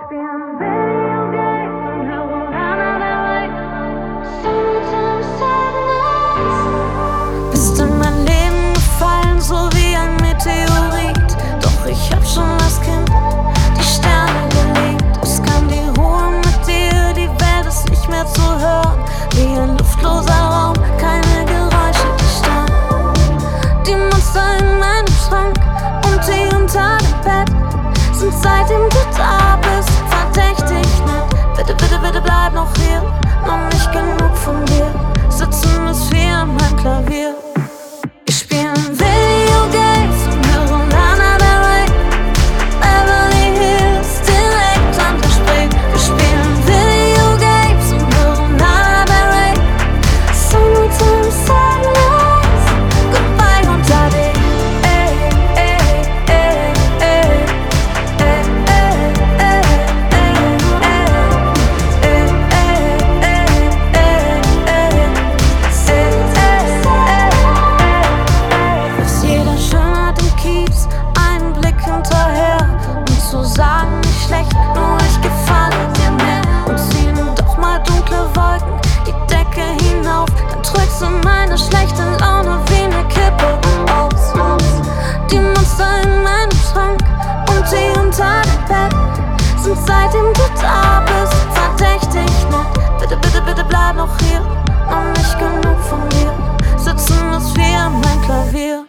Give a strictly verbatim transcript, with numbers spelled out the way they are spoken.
spielen Videogames und hören Lana Del Rey. Sometimes sadness. Bist in mein Leben gefallen, so wie ein Meteorit. Doch ich hab schon als Kind die Sterne geliebt. Es kam die Ruhe mit dir, die Welt ist nicht mehr zu hören. Wie ein luftloser Raum, keine Geräusche, die starren. Die Monster in meinem Schrank und die unter dem Bett sind seitdem du da bist verdächtig nett. Bitte, bitte, bitte bleib noch hier, noch nicht genug von dir. Sitzen bis vier an meinem Klavier. Wir spielen Videogames und hören Lana Del Rey. Beverly Hills, direkt an der Spree. Wir spielen Videogames und hören Lana Del Rey. Summertime sadness, goodbye und Ade. Sagen nicht schlecht, nur ich gefalle dir mehr. Und zieh nun doch mal dunkle Wolken die Decke hinauf. Dann drückst du meine schlechte Laune wie ne Kippe aus. Die Monster in meinem Schrank und die unter dem Bett sind seitdem du da bist verdächtig nett. Bitte, bitte, bitte bleib noch hier, noch nicht genug von dir. Sitzen bis vier an meinem Klavier.